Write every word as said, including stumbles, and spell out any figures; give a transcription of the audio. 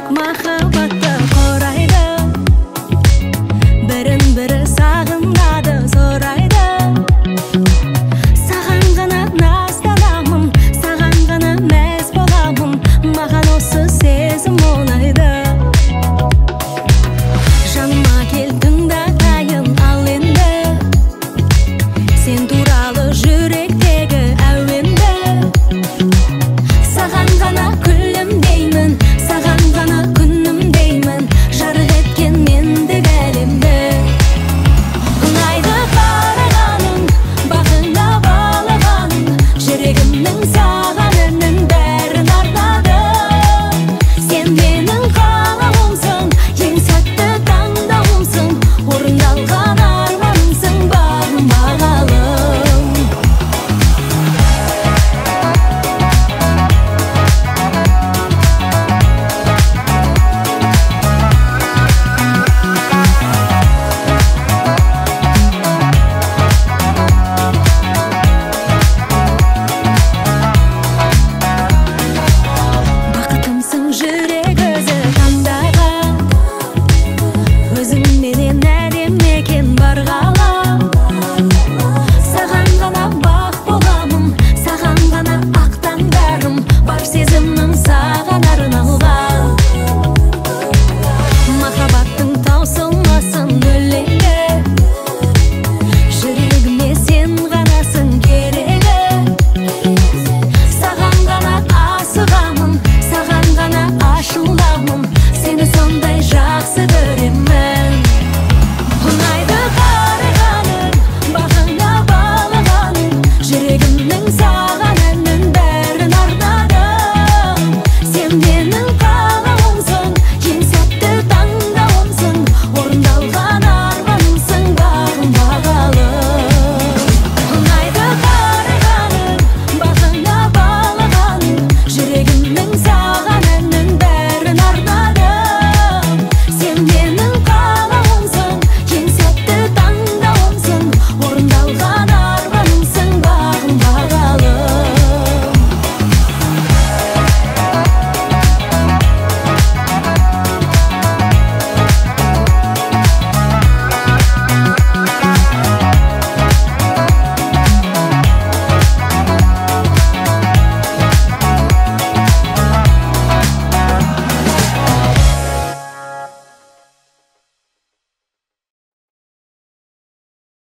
жүрек махаббатты қорайды, бірін-бірі сағынады, сұрайды. Саған ғана назданамын, саған ғана мәз боламын, маған осы сезім ұнайды. Жаныма кел тыңдатайын ал енді, сен туралы жүректегі әуенді. Саған ғана күлім деймін, саған ғана күнім деймін, жарық еткен мендік әлемді. Ұнайды қарағаның, бағыңа балағаның, жүрегімнің саған үнін бәрін арнады. Сен менің қалауымсың, ең сәтті таңдауымсың, орындалған арманымсың, бағым бағалым. Бақытымсың жүрек өзі таңдаған, өзіңменен әдем екен бар ғалам. Саған ғана бақ боламын, саған ғана ақ таңдарым, бар сезімім саған арналған. Махаббаттың таусылмасын өлеңі, жүрегіме сен ғанасың керегі. Саған ғана асығамын, саған ғана ашуламын, сені сондай жақсы көремін. Ұнайды қарағаның, бағыңа балағаның, жүрегімнің саған